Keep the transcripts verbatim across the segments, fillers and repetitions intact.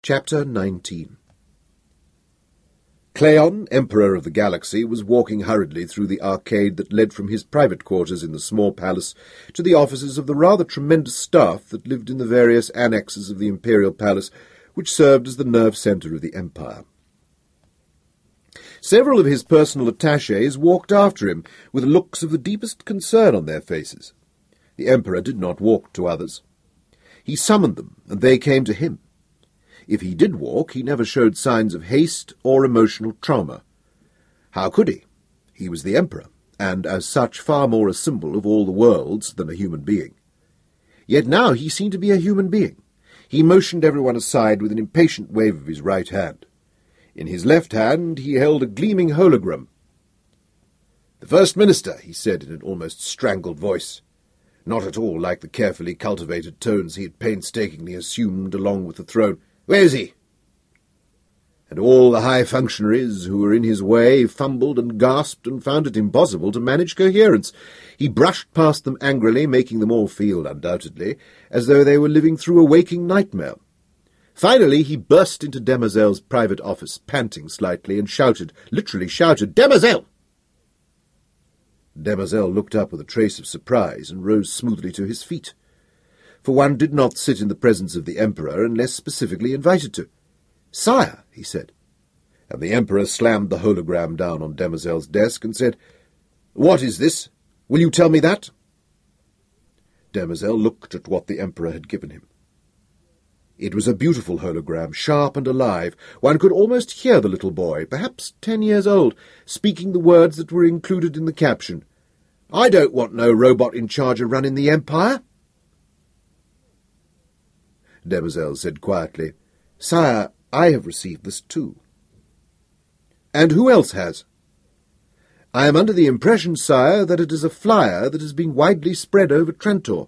Chapter nineteen. Cleon, Emperor of the Galaxy, was walking hurriedly through the arcade that led from his private quarters in the small palace to the offices of the rather tremendous staff that lived in the various annexes of the Imperial Palace, which served as the nerve centre of the Empire. Several of his personal attachés walked after him, with looks of the deepest concern on their faces. The Emperor did not walk to others. He summoned them, and they came to him. If he did walk, he never showed signs of haste or emotional trauma. How could he? He was the Emperor, and as such far more a symbol of all the worlds than a human being. Yet now he seemed to be a human being. He motioned everyone aside with an impatient wave of his right hand. In his left hand he held a gleaming hologram. "The First Minister," he said in an almost strangled voice, not at all like the carefully cultivated tones he had painstakingly assumed along with the throne. "Where is he?" And all the high functionaries who were in his way fumbled and gasped and found it impossible to manage coherence. He brushed past them angrily, making them all feel, undoubtedly, as though they were living through a waking nightmare. Finally he burst into Demoiselle's private office, panting slightly, and shouted, literally shouted, "Demoiselle!" Demoiselle looked up with a trace of surprise and rose smoothly to his feet. For one did not sit in the presence of the Emperor unless specifically invited to. "Sire," he said. And the Emperor slammed the hologram down on Demoiselle's desk and said, "What is this? Will you tell me that?" Demoiselle looked at what the Emperor had given him. It was a beautiful hologram, sharp and alive. One could almost hear the little boy, perhaps ten years old, speaking the words that were included in the caption. "I don't want no robot in charge of running the Empire." Demoiselle said quietly, "Sire, I have received this too." "And who else has?" "I am under the impression, sire, that it is a flyer that has been widely spread over Trantor."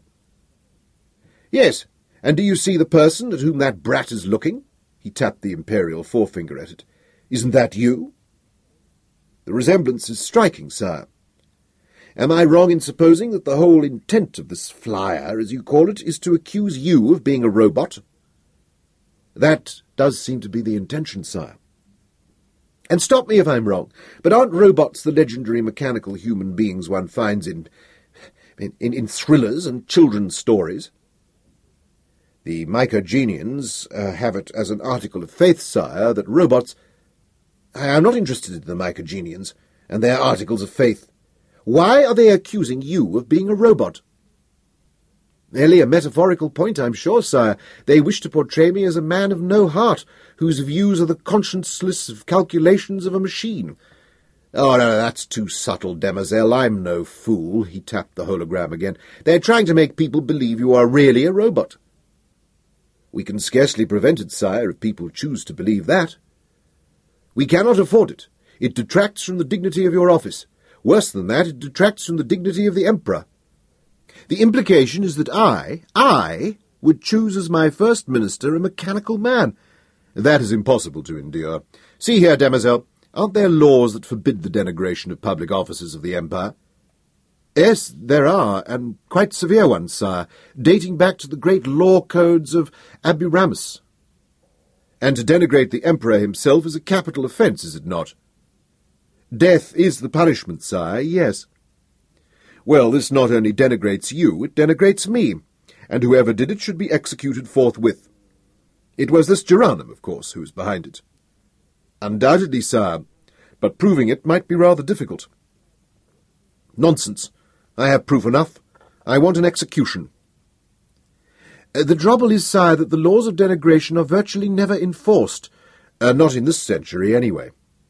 "Yes, and do you see the person at whom that brat is looking?" He tapped the imperial forefinger at it. "Isn't that you?" "The resemblance is striking, sire. Am I wrong in supposing that the whole intent of this flyer, as you call it, is to accuse you of being a robot?" "That does seem to be the intention, sire." "And stop me if I'm wrong, but aren't robots the legendary mechanical human beings one finds in, in, in, in thrillers and children's stories?" "The Mycogenians uh, have it as an article of faith, sire, that robots—" "I am not interested in the Mycogenians and their articles of faith. Why are they accusing you of being a robot?" "Merely a metaphorical point, I'm sure, sire. They wish to portray me as a man of no heart, whose views are the conscienceless calculations of a machine." "Oh, no, that's too subtle, Demoiselle. I'm no fool." He tapped the hologram again. "They're trying to make people believe you are really a robot." "We can scarcely prevent it, sire, if people choose to believe that." "We cannot afford it. It detracts from the dignity of your office. Worse than that, it detracts from the dignity of the Emperor. The implication is that I, I, would choose as my First Minister a mechanical man. That is impossible to endure. See here, Demoiselle, aren't there laws that forbid the denigration of public officers of the Empire?" "Yes, there are, and quite severe ones, sire, dating back to the great law codes of Abiramus." "And to denigrate the Emperor himself is a capital offence, is it not?" "Death is the punishment, sire, yes." "Well, this not only denigrates you, it denigrates me, and whoever did it should be executed forthwith. It was this Geranum, of course, who was behind it." "Undoubtedly, sire, but proving it might be rather difficult." "Nonsense. I have proof enough. I want an execution." Uh, "the trouble is, sire, that the laws of denigration are virtually never enforced. Uh, not in this century, anyway."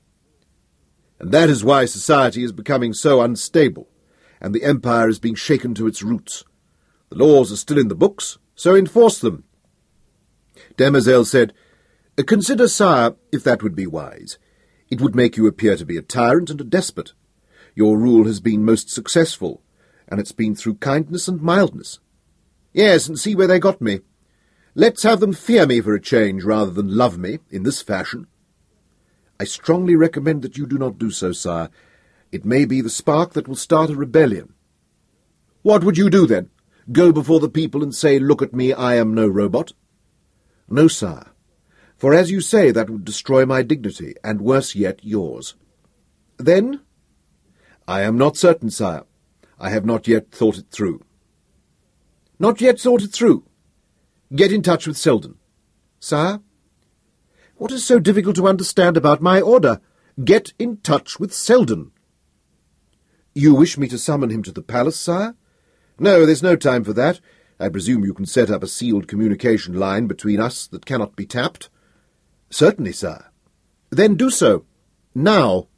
"And that is why society is becoming so unstable, and the Empire is being shaken to its roots. The laws are still in the books, so enforce them." Demoiselle said, "Consider, sire, if that would be wise. It would make you appear to be a tyrant and a despot. Your rule has been most successful, and it's been through kindness and mildness. Yes, and see where they got me. Let's have them fear me for a change rather than love me in this fashion." "I strongly recommend that you do not do so, sire. It may be the spark that will start a rebellion." "What would you do, then? Go before the people and say, 'Look at me, I am no robot'?" "No, sire. For as you say, that would destroy my dignity, and worse yet, yours. Then? I am not certain, sire. I have not yet thought it through. Not yet thought it through? Get in touch with Selden. Sire? What is so difficult to understand about my order? Get in touch with Selden. You wish me to summon him to the palace, sire? No, there's no time for that. I presume you can set up a sealed communication line between us that cannot be tapped? Certainly, sire. Then do so. Now.